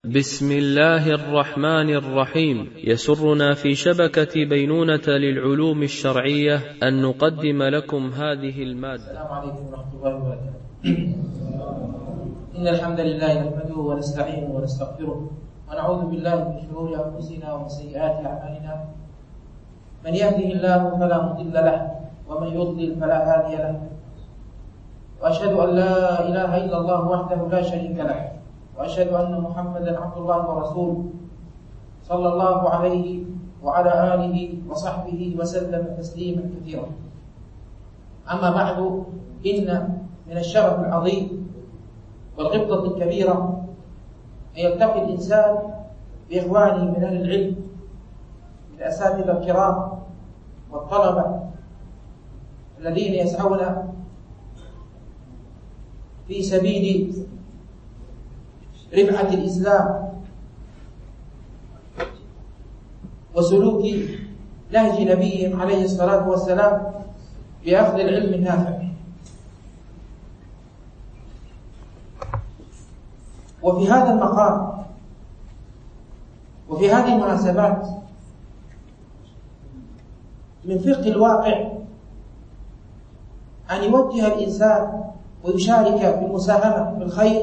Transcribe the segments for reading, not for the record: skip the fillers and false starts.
بسم الله الرحمن الرحيم. يسرنا في شبكة بينونة للعلوم الشرعية أن نقدم لكم هذه المادة. السلام عليكم ورحمة الله وبركاته. إن الحمد لله نحمده ونستعينه ونستغفره ونعوذ بالله من شرور أنفسنا ومن سيئات أعمالنا. من يهده الله فلا مضل له ومن يضلل فلا هادي له، وأشهد أن لا إله إلا الله وحده لا شريك له، وأشهد أن محمدا عبد الله ورسوله صلى الله عليه وعلى آله وصحبه وسلم تسليما كثيرا. أما بعد، إن من الشرف العظيم والغبطة الكبيرة أن يلتقي الإنسان بإخوانه من أهل العلم، من الأساتذة الكرام والطلبة الذين يسعون في سبيل رفعة الإسلام وسلوك نهج نبيهم عليه الصلاة والسلام بأخذ العلم النافع. وفي هذا المقام وفي هذه المناسبات من فقه الواقع أن يوجه الإنسان ويشارك في المساهمة في الخير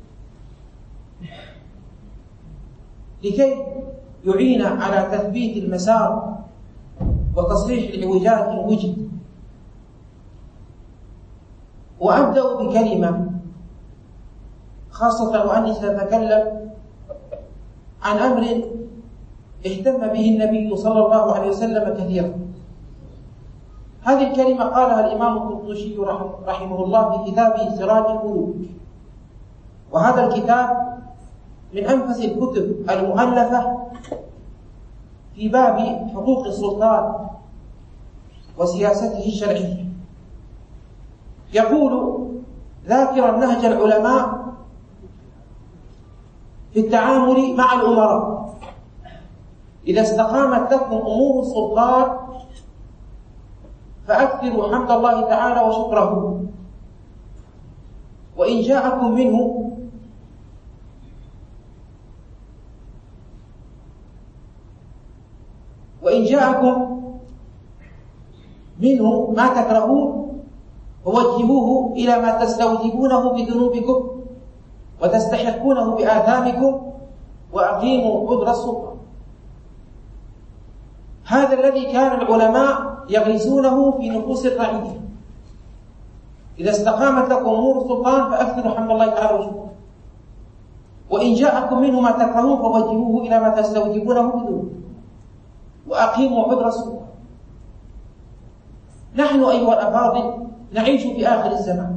لكي يعين على تثبيت المسار وتصحيح الإعوجاج إن وجد. وأبدأ بكلمة خاصة وأني سأتكلم عن أمر اهتم به النبي صلى الله عليه وسلم كثيرا. هذه الكلمة قالها الإمام القرطبي رحمه الله في كتابه سراج القلوب، وهذا الكتاب من أنفس الكتب المؤلفة في باب حقوق السلطان وسياسته الشرعية. يقول ذاكرا نهج العلماء في التعامل مع الأمراء: إذا استقامت لكم أمور السلطان فأكثروا حمد الله تعالى وشكره، وإن جاءكم منه ما تكرهون فوجهوه إلى ما تستوجبونه بذنوبكم وتستحقونه بآثامكم، وأقيموا عذر السلطان. هذا الذي كان العلماء يغرسونه في نفوس الرعية: إذا استقامت لكم أمور السلطان فأكثروا حمد الله تعالى وشكره، وإن جاءكم منه ما تكرهون فوجهوه إلى ما تستوجبونه بذنوبكم وأقيموا عذر السلطان. نحن أيها الأفاضل نعيش في آخر الزمان،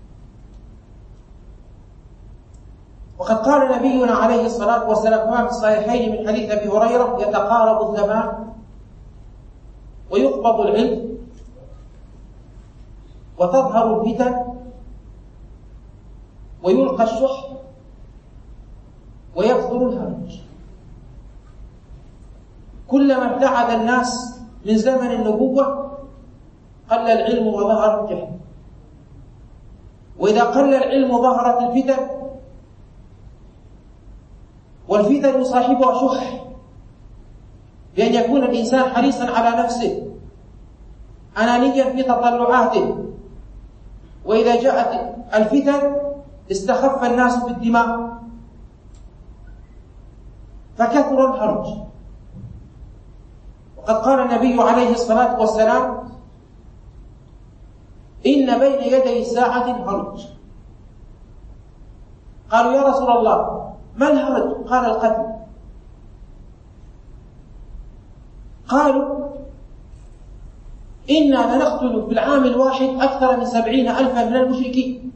وقد قال نبينا عليه الصلاة والسلام كما في الصحيحين من حديث أبي هريرة: يتقارب الزمان ويقبض العلم وتظهر الفتن ويلقى الشح ويكثر الهرج. كلما ابتعد الناس من زمن النبوة قل العلم وظهر الجهل، وإذا قل العلم ظهرت الفتن، والفتن يصاحبها شح، بأن يكون الإنسان حريصا على نفسه أنانيا في تطلعاته، وإذا جاءت الفتن استخف الناس بالدماء فكثر الهرج. وقد قال النبي عليه الصلاة والسلام: إن بين يدي الساعة الهرج. قالوا: يا رسول الله ما الهرج؟ قال: القتل. قالوا: إنا لنقتل في العام الواحد أكثر من 70,000 من المشركين.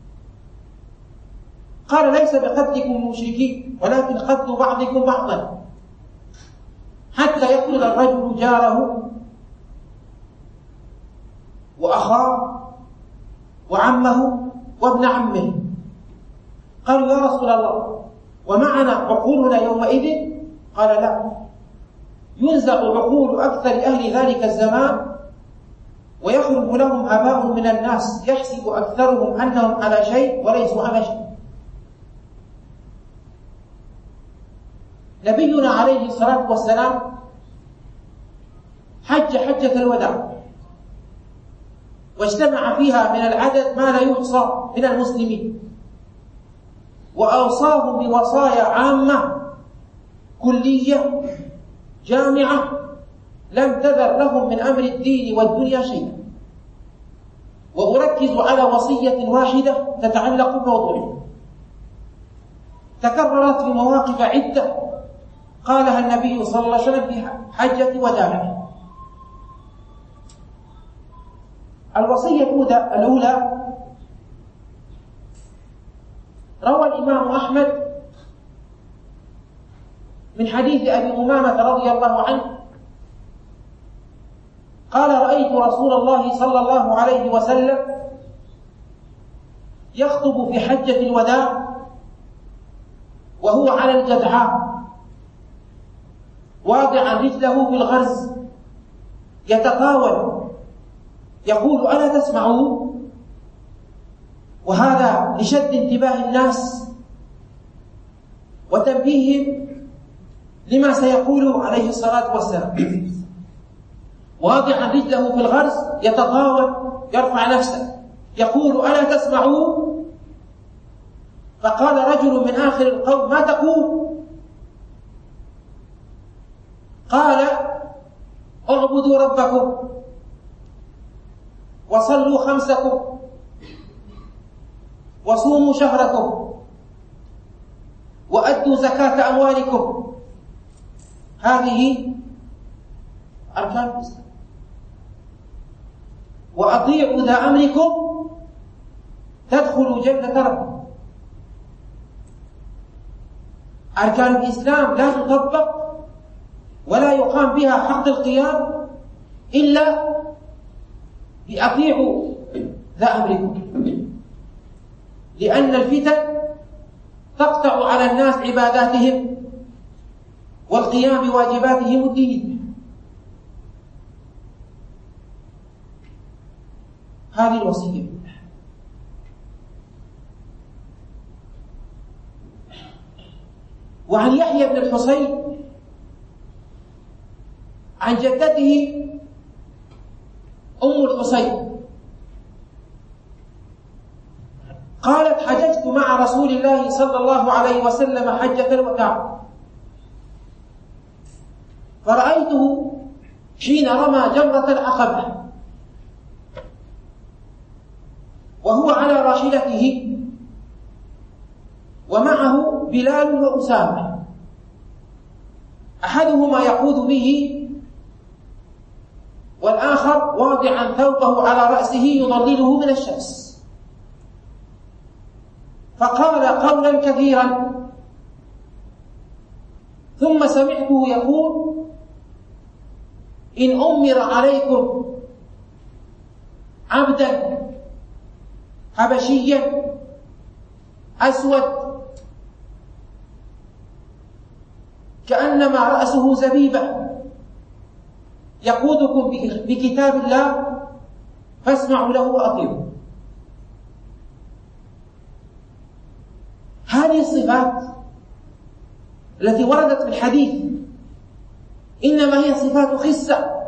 قال: ليس بقتلكم المشركين ولكن قتل بعضكم بعضا، حتى يقتل الرجل جاره وأخاه وعمه وابن عمه. قالوا: يا رسول الله ومعنا عقولنا يومئذ؟ قال: لا، ينزع عقول أكثر أهل ذلك الزمان ويخرج لهم آباء من الناس يحسب أكثرهم أنهم على شيء وليسوا على شيء. نبينا عليه الصلاة والسلام حجة الوداع، واجتمع فيها من العدد ما لا يحصى من المسلمين، وأوصاهم بوصايا عامة كلية جامعة لم تذر لهم من أمر الدين والدنيا شيئا. وأركز على وصية واحدة تتعلق بموضوعه تكررت في مواقف عدة قالها النبي صلى الله عليه وسلم في حجة وداعه. الوصية الأولى روى الإمام أحمد من حديث أبي أمامة رضي الله عنه قال: رأيت رسول الله صلى الله عليه وسلم يخطب في حجة الوداع وهو على الجذعاء واضعا رجله في الغرز يتطاول يقول: ألا تسمعون؟ وهذا لشد انتباه الناس وتنبيههم لما سيقوله عليه الصلاة والسلام. واضعا رجله في الغرز يتطاول يرفع نفسه يقول: ألا تسمعون؟ فقال رجل من آخر القوم: ما تقول؟ قال: اعبدوا ربكم وصلوا خمسكم وصوموا شهركم وأدوا زكاة أموالكم، هذه أركان الإسلام، وأطيعوا ذا أمركم تدخلوا جنة ربكم. أركان الإسلام لا تطبق ولا يقام بها حق القيام إلا بأطيعوا ذا أمركم، لأن الفتن تقطع على الناس عباداتهم والقيام بواجباتهم الدينية. هذه الوصية. وعن يحيى بن الحصين عن جدته أم الحصين قالت: حججت مع رسول الله صلى الله عليه وسلم حجة الوداع، فرأيته حين رمى جمرة العقبة وهو على راحلته ومعه بلال وأسامة، أحدهما يقود به والآخر واضعا ثوبه على رأسه يظلله من الشمس. فقال قولا كثيرا ثم سمعته يقول: إن أمر عليكم عبدا حبشيا أسود كأنما رأسه زبيبة يقودكم بكتاب الله فاسمعوا له وأطيعوا. هذه الصفات التي وردت في الحديث إنما هي صفات خسة.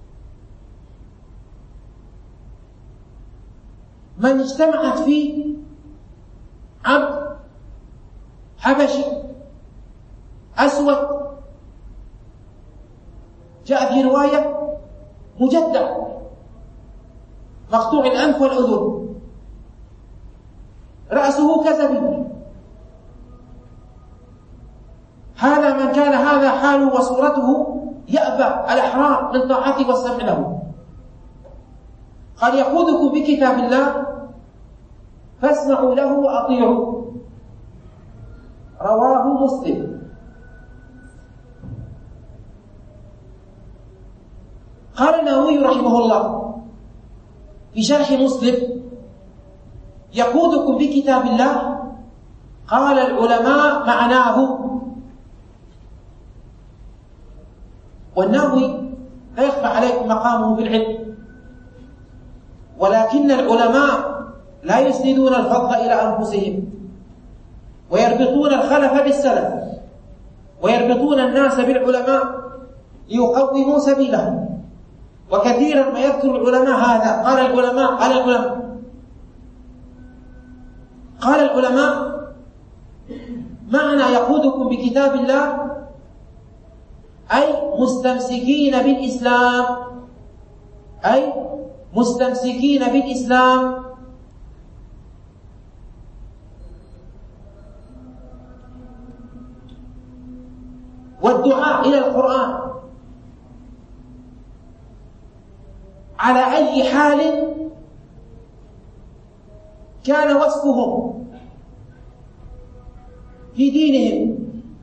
من اجتمعت فيه عبد حبشي أسود، جاء في رواية مجدع مقطوع الأنف والأذن رأسه كزبيب، هذا من كان هذا حاله وصورته يأبى الأحرار من طاعته والسمع له. قال: يقودكم بكتاب الله فاسمعوا له وأطيعوا. رواه مسلم. قال النووي رحمه الله في شرح مسلم: يقودكم بكتاب الله، قال العلماء معناه، والنووي لا يخفى عليكم مقامه في العلم، ولكن العلماء لا يسندون الفضل إلى أنفسهم ويربطون الخلف بالسلف، ويربطون الناس بالعلماء ليقوموا سبيلهم. وكثيرا ما يذكر العلماء هذا، قال العلماء معنى يقودكم بكتاب الله أي مستمسكين بالإسلام والدعاء إلى القرآن على أي حال كان وصفهم في دينهم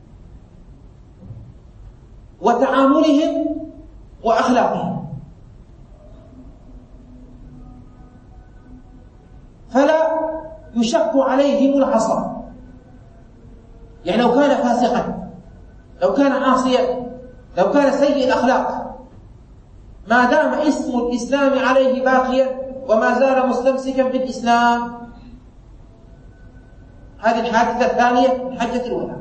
وتعاملهم وأخلاقهم، فلا يشق عليهم العصا. يعني لو كان فاسقا، لو كان عاصيا، لو كان سيء الأخلاق، ما دام اسم الإسلام عليه باقيا وما زال مستمسكا بالإسلام. هذه الحادثة الثانية من حجة الوداع.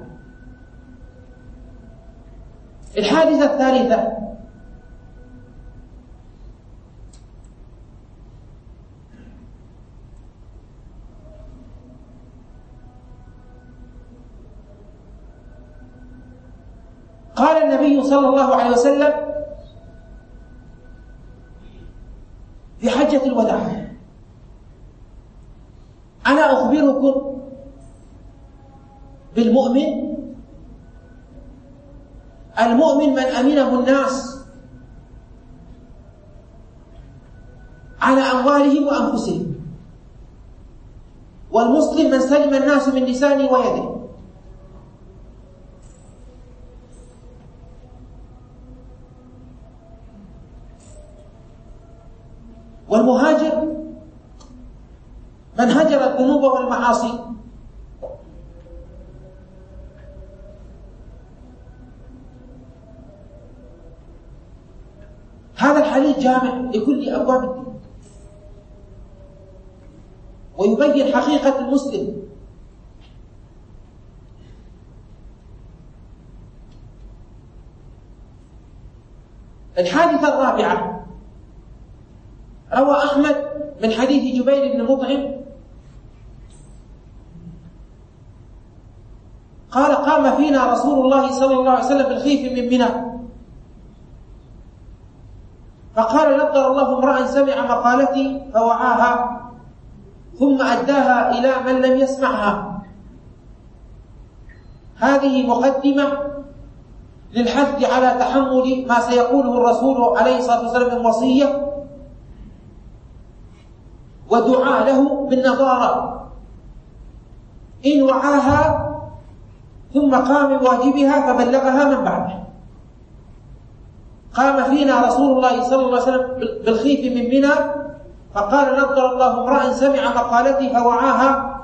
الحادثة الثالثة قال النبي صلى الله عليه وسلم في حجة الوداع: أنا أخبركم بالمؤمن. المؤمن من أمنه الناس على أموالهم وأنفسهم، والمسلم من سلم الناس من لسانه ويده. والمهاجر من هجر الذنوب والمعاصي. هذا الحديث جامع لكل أبواب الدين ويبين حقيقة المسلم. الحادثة الرابعة: روى أحمد من حديث جبير بن مطعم قال: قام فينا رسول الله صلى الله عليه وسلم بالخيف من منى، فقال: نضر الله امرأ سمع مقالتي فوعاها ثم أداها إلى من لم يسمعها. هذه مقدمة للحث على تحمل ما سيقوله الرسول عليه الصلاة والسلام من وصية ودعاء له بالنظارة إن وعاها ثم قام بواجبها فبلغها من بعده. قام فينا رسول الله صلى الله عليه وسلم بالخيف من منى فقال: نضر الله امرأ سمع مقالتي فوعاها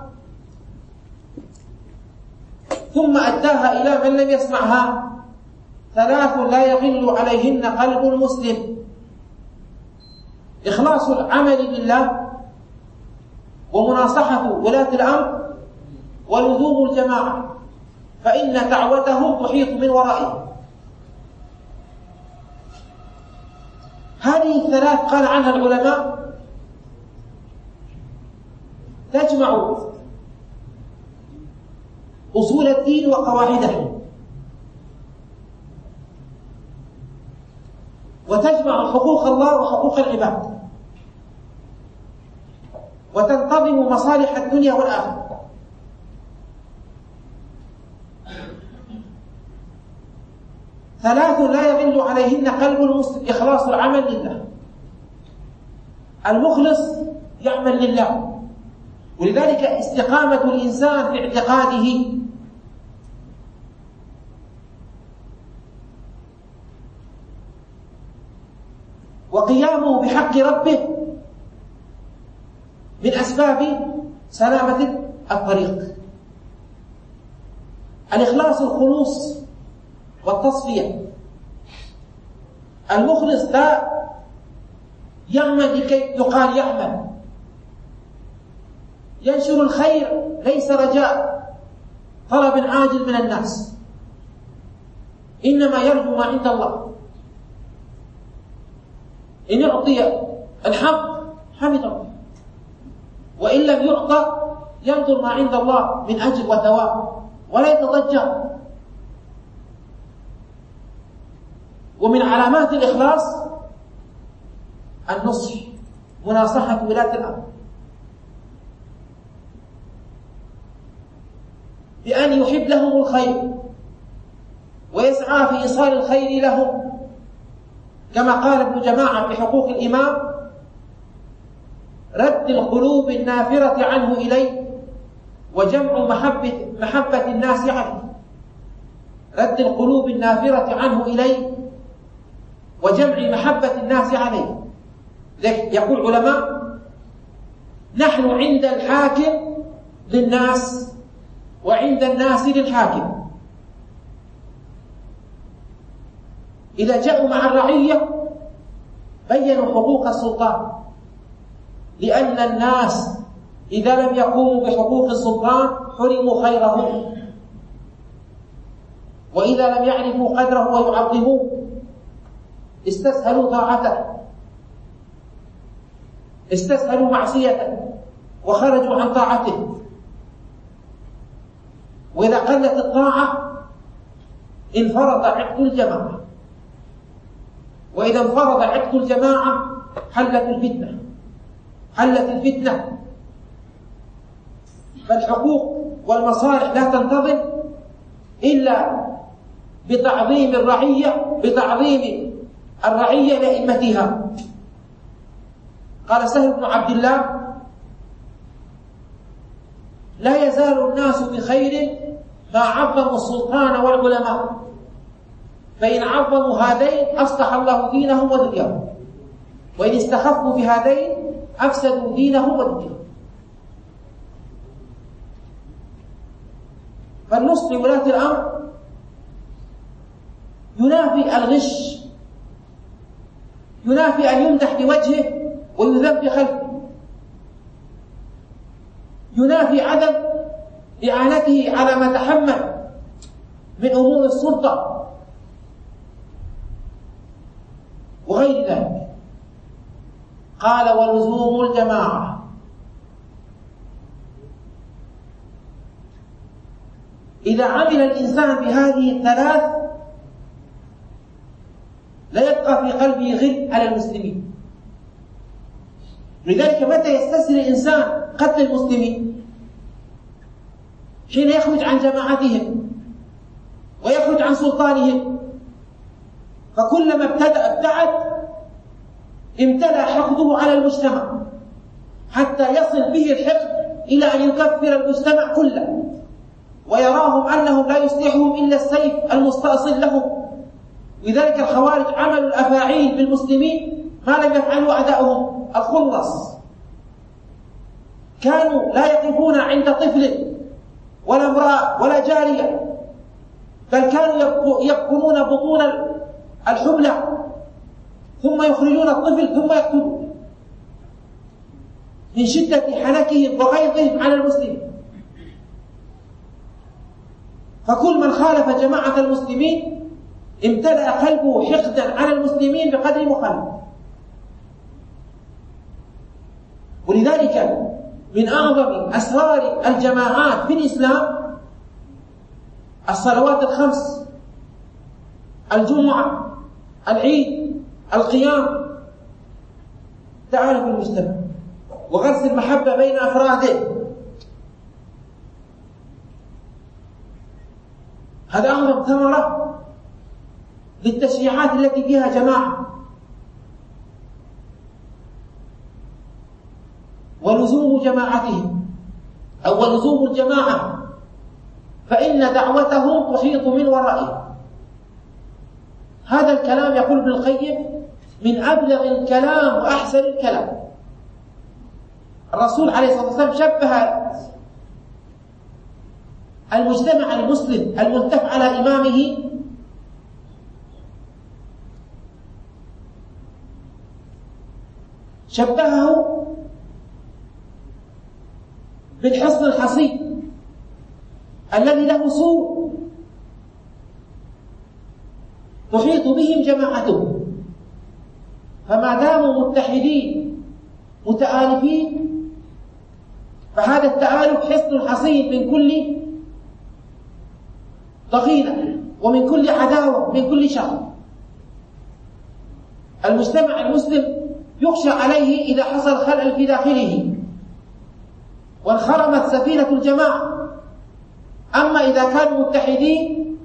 ثم أداها إلى من لم يسمعها. 3 لا يغل عليهن قلب المسلم: إخلاص العمل لله، ومناصحة ولاة الأمر، ولزوم الجماعة، فإن دعوتهم تحيط من ورائهم. هذه ال3 قال عنها العلماء تجمع أصول الدين وقواعده، وتجمع حقوق الله وحقوق العباد، وتنتظم مصالح الدنيا والآخرة. ثلاث لا يغل عليهن قلب المسلم: إخلاص العمل لله. المخلص يعمل لله، ولذلك استقامة الإنسان في اعتقاده وقيامه بحق ربه من أسباب سلامة الطريق. الإخلاص الخلوص والتصفية. المخلص لا يعمل لكي يقال يعمل، ينشر الخير ليس رجاء طلب عاجل من الناس، إنما يرجو ما عند الله. إن أعطي الحق حمد الله، وإن لم يعطى ينظر ما عند الله من أجر وثواب ولا يتضجر. ومن علامات الإخلاص النصح، مناصحة ولاة الأمر، بأن يحب لهم الخير ويسعى في إيصال الخير لهم، كما قال ابن جماعة في حقوق الإمام: رد القلوب النافرة عنه إليه وجمع محبة الناس عليه. رد القلوب النافرة عنه إليه وجمع محبة الناس عليه. يقول علماء: نحن عند الحاكم للناس وعند الناس للحاكم. إذا جاءوا مع الرعية بيّنوا حقوق السلطان، لأن الناس إذا لم يقوموا بحقوق السلطان حرموا خيره، وإذا لم يعرفوا قدره ويعظموه استسهلوا طاعته، استسهلوا معصيته وخرجوا عن طاعته. وإذا قلت الطاعة انفرط عقد الجماعة، وإذا انفرض عقد الجماعة حلت الفتنة. فالحقوق والمصالح لا تنتظم إلا بتعظيم الرعية لأئمتها. قال سهل بن عبد الله: لا يزال الناس بخير ما عظموا السلطان والعلماء، فإن عظموا هذين أصلح الله دينهم ودنياهم، وإن استخفوا بهذين أفسدوا دينهم ودنياهم. فالنصح لولاة الأمر ينافي الغش، ينافي أن يمدح بوجهه ويذم بخلفه، ينافي عدم إعانته على ما تحمل من أمور السلطة وغير ذلك. قال: ولزوم الجماعة. إذا عمل الإنسان بهذه الثلاث لا يبقى في قلبه غل على المسلمين. لذلك متى يستسهل الإنسان قتل المسلمين؟ حين يخرج عن جماعتهم ويخرج عن سلطانهم. فكلما ابتعد امتلأ حقده على المجتمع، حتى يصل به الحقد إلى أن يكفر المجتمع كله، ويراهم أنهم لا يصلحهم إلا السيف المستأصل لهم. لذلك الخوارج عملوا الأفاعيل بالمسلمين ما لم يفعلوا أعداؤهم الخلص. كانوا لا يقفون عند طفل ولا امرأة ولا جارية، بل كانوا يبكرون بطون الحبلى ثم يخرجون الطفل ثم يقتلون من شدة حنكهم وغيظهم على المسلمين. فكل من خالف جماعة المسلمين امتلأ قلبه حقدا على المسلمين بقدر مخالفته. ولذلك من أعظم أسرار الجماعات في الإسلام الصلوات الخمس، الجمعة، العيد، القيام، تعارف المجتمع وغرس المحبة بين أفراده. هذا أعظم ثمرة للتشريعات التي فيها جماعة. ولزوم جماعتهم أو ولزوم الجماعة، فإن دعوتهم تحيط من ورائهم. هذا الكلام يقول ابن القيم من أبلغ الكلام وأحسن الكلام. الرسول عليه الصلاة والسلام شبه المجتمع المسلم الملتف على إمامه شبهه بالحصن الحصين الذي له سور تحيط بهم جماعتهم، فما داموا متحدين متآلفين فهذا التآلف حصن حصين من كل ضغينة ومن كل عداوة ومن كل شر. المجتمع المسلم يخشى عليه إذا حصل خلل في داخله وانخرمت سفينة الجماعة، أما إذا كانوا متحدين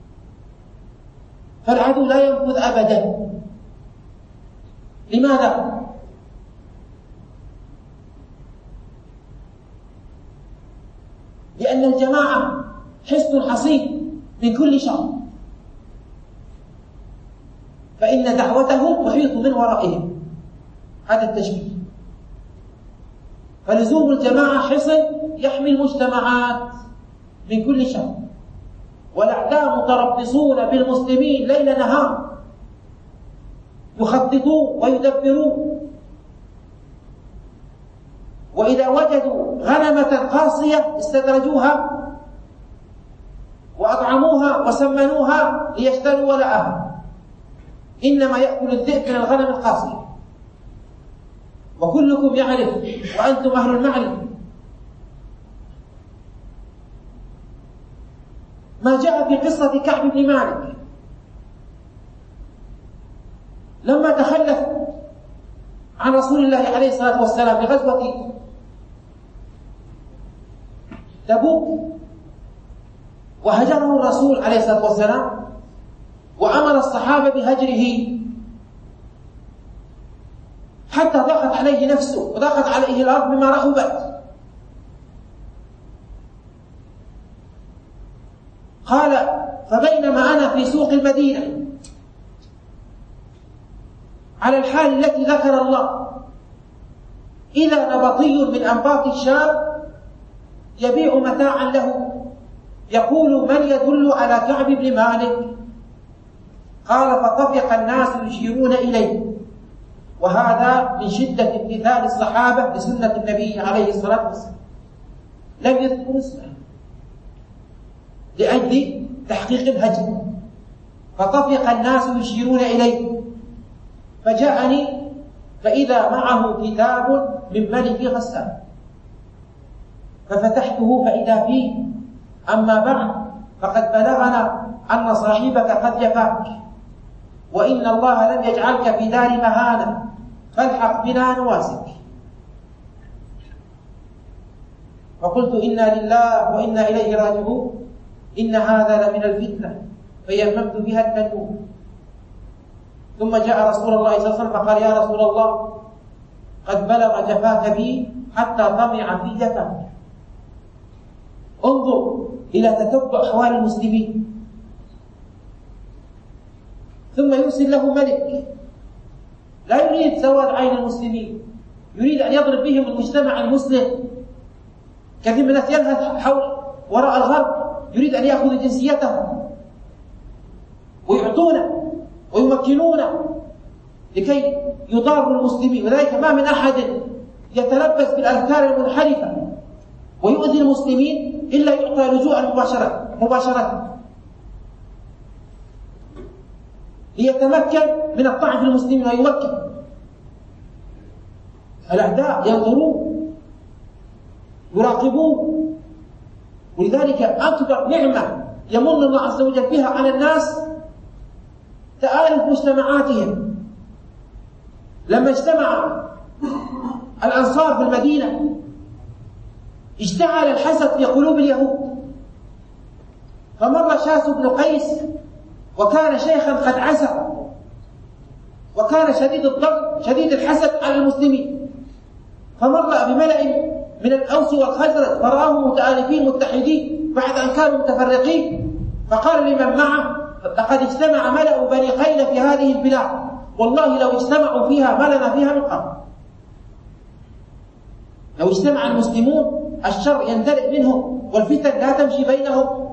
فالعدو لا ينفذ أبدا. لماذا؟ لأن الجماعة حصن حصين من كل شر، فإن دعوتهم تحيط من ورائهم. هذا التشبيه. فلزوم الجماعة حصن يحمي المجتمعات من كل شر، والأعداء متربصون بالمسلمين ليل نهار، يخططون ويدبرون، وإذا وجدوا غنمة قاصية استدرجوها وأطعموها وسمنوها ليشتروا ولاءها. إنما يأكل الذئب من الغنم القاصية، وكلكم يعرف وأنتم أهل المعرفة ما جاء في قصة كعب بن مالك لما تخلف عن رسول الله عليه الصلاة والسلام في غزوة تبوك، وهجره الرسول عليه الصلاة والسلام وأمر الصحابة بهجره حتى ضاقت عليه نفسه وضاقت عليه الأرض بما رحبت. قال: فبينما أنا في سوق المدينة على الحال التي ذكر الله، إذا نبطي من أنباط الشام يبيع متاعا له يقول: من يدل على كعب بن مالك؟ قال: فطفق الناس يشيرون إليه. وهذا من شدة امتثال الصحابة لسنة النبي عليه الصلاة والسلام، لم يذكروا اسمه لأجل تحقيق الهجر. فطفق الناس يشيرون إليه، فجاءني فإذا معه كتاب من ملك غسان، ففتحته فإذا فيه: أما بعد، فقد بلغنا أن صاحبك قد جفاك، وإن الله لم يجعلك في دار مهانة، فالحق بنا نواسك. فقلت: إنا لله وإنا إليه راجعون، إن هذا لمن الفتنة، فيممت بها التنور. ثم جاء رسول الله صلى الله عليه وسلم فقال: يا رسول الله، قد بلغ جفاك بي حتى طمع في جفاك. انظر إلى تتبع أحوال المسلمين. ثم يرسل له ملك لا يريد سواد عين المسلمين، يريد أن يضرب بهم المجتمع المسلم. كثير من الناس يلهث حول وراء الغرب، يريد أن يأخذ جنسيته ويعطونه ويمكنونه لكي يضاروا المسلمين. وذلك ما من أحد يتلبس بالأفكار المنحرفة ويؤذي المسلمين إلا يعطى لجوءا مباشرة ليتمكن من الطعن في المسلمين ويمكن. الأعداء ينظرون يراقبون. ولذلك أكبر نعمة يمن الله عز وجل بها على الناس تآلف مجتمعاتهم. لما اجتمع الأنصار في المدينة اشتعل الحسد في قلوب اليهود، فمر شاس بن قيس وكان شيخا قد عسر، وكان شديد الضغط شديد الحسد على المسلمين، فمر بملأ من الأوس والخزرج فرآهم متآلفين متحدين بعد أن كانوا متفرقين، فقال لمن معه: لقد اجتمع ملأ بني قيل في هذه البلاد، والله لو اجتمعوا فيها ما لنا فيها من قرار. لو اجتمع المسلمون الشر يندلع منهم والفتن لا تمشي بينهم.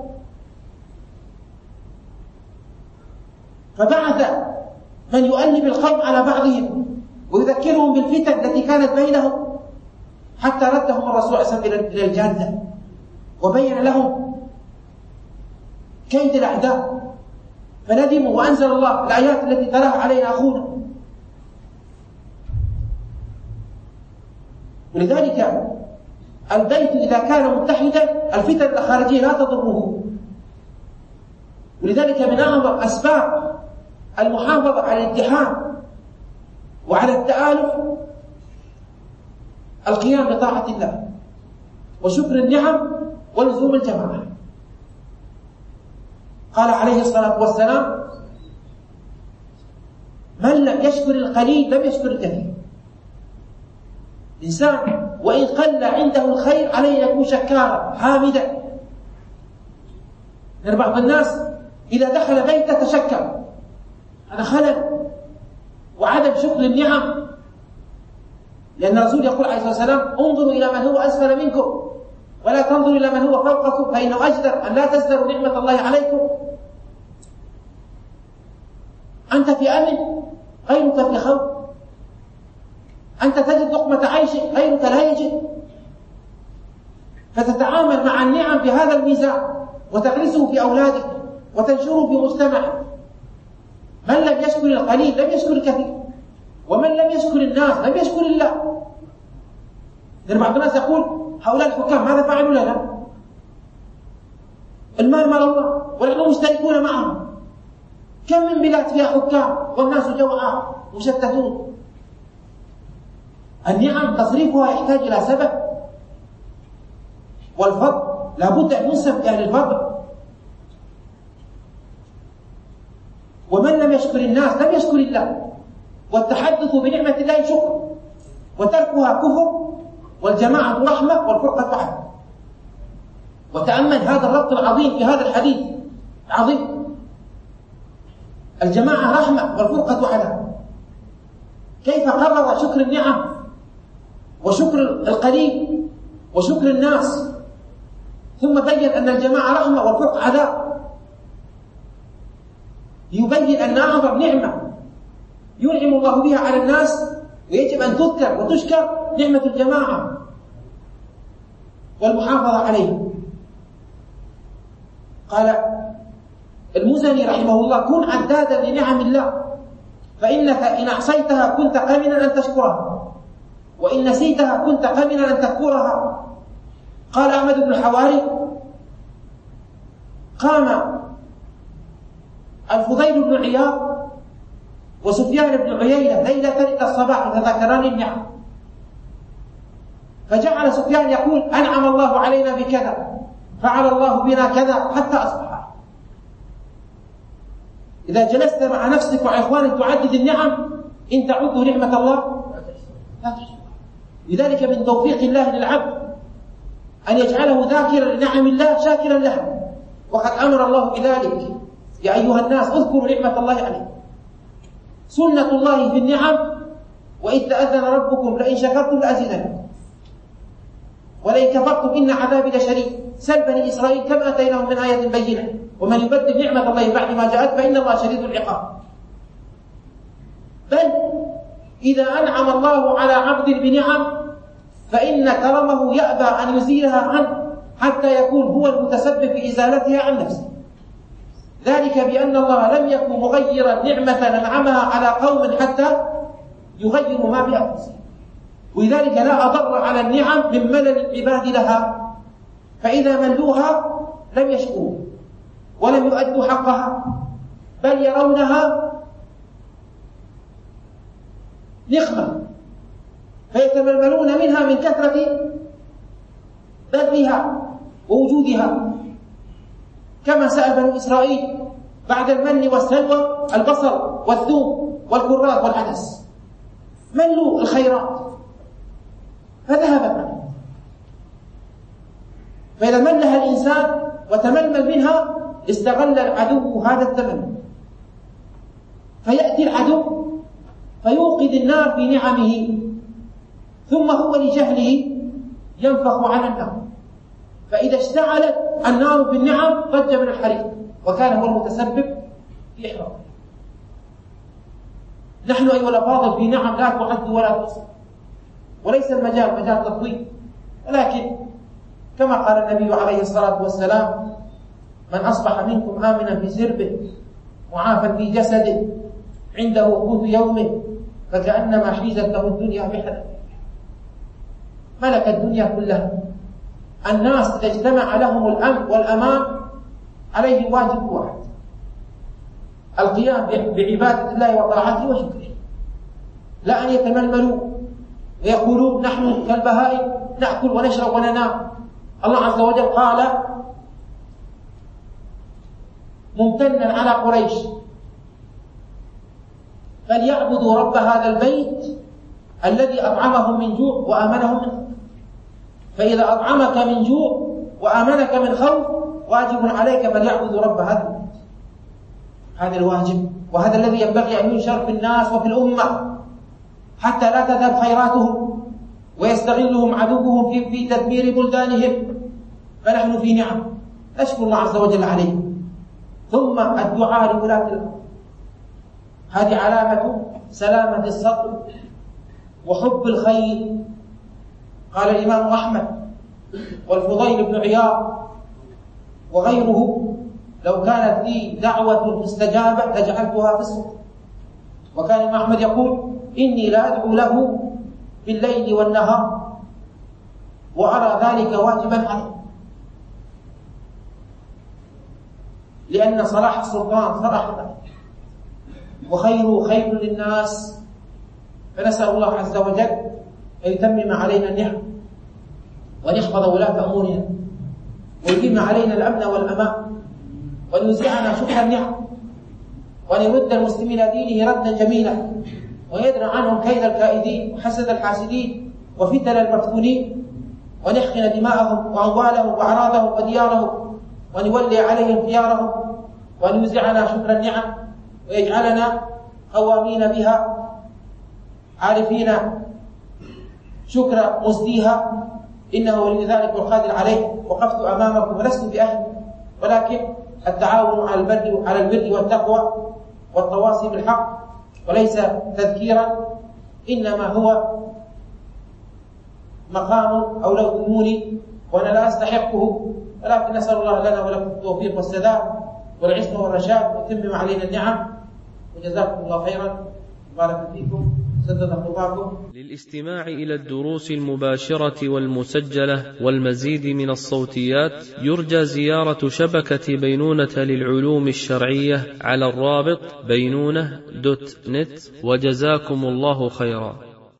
فبعث من يؤلف القوم على بعضهم ويذكرهم بالفتن التي كانت بينهم، حتى ردهم الرسول صلى الله عليه وسلم إلى الجادة وبين لهم كيد الأعداء. فندموا وأنزل الله الآيات التي تلاها علينا أخونا. ولذلك البيت إذا كان متحدا الفتن الخارجية لا تضره. ولذلك من أعظم أسباب المحافظة على الاتحاد وعلى التآلف القيام بطاعة الله وشكر النعم ولزوم الجماعة. قال عليه الصلاة والسلام: من لم يشكر القليل لم يشكر الكثير. إنسان وإن قل عنده الخير عليه يكون شكارا حامدا. يعني بعض الناس إذا دخل بيته تشكر، هذا خلل وعدم شكر النعم، لأن الرسول يقول عليه الصلاة والسلام: انظروا إلى من هو أسفل منكم ولا تنظروا إلى من هو فوقكم فإنه أجدر أن لا تزدروا نعمة الله عليكم. أنت في أمن غيرك في خوف، أنت تجد لقمة عيش غيرك لا يجد، فتتعامل مع النعم بهذا الميزان وتغرسه في أولادك وتنشره في مجتمعك. من لم يشكر القليل لم يشكر الكثير، ومن لم يشكر الناس لم يشكر الله. لأن بعض الناس يقول: هؤلاء الحكام ماذا فعلوا لنا؟ المال مال الله ونحن مشتركون معهم. كم من بلاد فيها حكام والناس جوعاء مشتتون. النعم تصريفها يحتاج إلى سبب، والفضل لابد أن ينسب لأهل الفضل. ومن لم يشكر الناس لم يشكر الله. والتحدث بنعمة الله شكر، وتركها كفر، والجماعة رحمة والفرقة عدل. وتأمل هذا الربط العظيم في هذا الحديث عظيم. الجماعة رحمة والفرقة عدل. كيف قرر شكر النعم وشكر القليل وشكر الناس، ثم بين أن الجماعة رحمة والفرقة عداء، ليبين أن أعظم نعمة ينعم الله بها على الناس ويجب أن تذكر وتشكر نعمة الجماعة والمحافظة عليها. قال المزني رحمه الله: كن عدادا لنعم الله، فإنك إن أحصيتها كنت قامنا أن تشكرها، وإن نسيتها كنت قامنا أن تكفرها. قال أحمد بن الحواري: قام الفضيل بن عياض وسفيان بن عيينة ليلة إلى الصباح يتذاكران النعم، فجعل سفيان يقول: أنعم الله علينا بكذا، فعل الله بنا كذا، حتى أصبح. إذا جلست مع نفسك وإخوانك تعدد النعم، إن تعدوا نعمة الله لا تحصوها. لذلك من توفيق الله للعبد أن يجعله ذاكرا لنعم الله شاكرا لها، وقد أمر الله بذلك: يا أيها الناس اذكروا نعمة الله عليكم. سنة الله في النعم: وإذ تأذن ربكم لئن شكرتم لأزيدنكم ولئن كفرتم إن عذابي لشديد. سل بني إسرائيل كم آتيناهم من آية بينة ومن يبدل نعمة الله بعد ما جاءت فإن الله شديد العقاب. بل إذا أنعم الله على عبد بنعم فإن كرمه يأبى أن يزيلها عنه حتى يكون هو المتسبب في إزالتها عن نفسه. ذلك بأن الله لم يكن مغيرا نعمة أنعمها على قوم حتى يغيروا ما بأنفسهم. ولذلك لا أضر على النعم من ملل العباد لها، فإذا ملوها لم يشكروا ولم يؤدوا حقها، بل يرونها نقمة فيتململون منها من كثرة بذلها ووجودها، كما سأل بنو إسرائيل بعد المن والسلوى البصل والثوم والكرات والعدس، ملوا الخيرات فذهبت عنه. فإذا ملها الإنسان وتململ منها استغل العدو هذا التململ، فيأتي العدو فيوقد النار في نعمه، ثم هو لجهله ينفخ على النار، فإذا اشتعلت النار بالنعم ضج من الحريق وكان هو المتسبب في إحراقه. نحن أيها الأفاضل في نعم لا تعد ولا تحصى، وليس المجال مجال تطويل، ولكن كما قال النبي عليه الصلاة والسلام: من أصبح منكم آمنا في سربه معافى في جسده، عنده قوت يومه، فكأنما حيزت له الدنيا بحذافيرها، ملك الدنيا كلها. الناس إذا اجتمع لهم الأمن والأمان عليه واجب واحد: القيام بعبادة الله وطاعته وشكره، لا أن يتململوا ويقولون نحن كالبهائم نأكل ونشرب وننام. الله عز وجل قال ممتنا على قريش: فليعبدوا رب هذا البيت الذي أطعمهم من جوع وآمنهم من خوف. فإذا أطعمك من جوع وآمنك من خوف واجب عليك فليعبدوا رب هذا البيت. هذا الواجب، وهذا الذي ينبغي أن ينشر في الناس وفي الأمة حتى لا تذهب خيراتهم ويستغلهم عدوهم في تدمير بلدانهم. فنحن في نعم نشكر الله عز وجل عليه. ثم الدعاء لولاة الأمر، هذه علامة سلامة الصدر وحب الخير. قال الإمام أحمد والفضيل بن عياض وغيره: لو كانت لي دعوة مستجابة لجعلتها في الصدر. وكان الإمام أحمد يقول: إني لا أدعو له بالليل والنهار وأرى ذلك واجبا عليه، لأن صلاح السلطان صلاح الله وخيره خير للناس. فنسأل الله عز وجل أن يتمم علينا النعم وأن يحفظ ولاة أمورنا ويتم علينا الأمن والأمان وأن يوزعنا شكر النعم وأن يرد المسلمين دينه ردا جميلا ويدرع عنهم كيد الكائدين وحسد الحاسدين وفتن المفتونين وأن يحقن دماءهم وأموالهم وأعراضهم وديارهم وأن يولي عليهم خيارهم وأن يوزعنا شكر النعم ويجعلنا قوامين بها عارفين شكر مزديها، إنه ولي ذلك والقادر عليه. وقفت أمامكم ولست بأهل، ولكن التعاون على البر والتقوى والتواصي بالحق، وليس تذكيرا، إنما هو مقام أولوتموني وأنا لا أستحقه، ولكن نسأل الله لنا ولكم التوفيق والسداد والعصمة والرشاد ويتمم علينا النعم. وجزاكم الله خيرا، بارك فيكم، سدد خطاكم. للاستماع إلى الدروس المباشرة والمسجلة والمزيد من الصوتيات يرجى زيارة شبكة بينونة للعلوم الشرعية على الرابط بينونة.net. وجزاكم الله خيرا.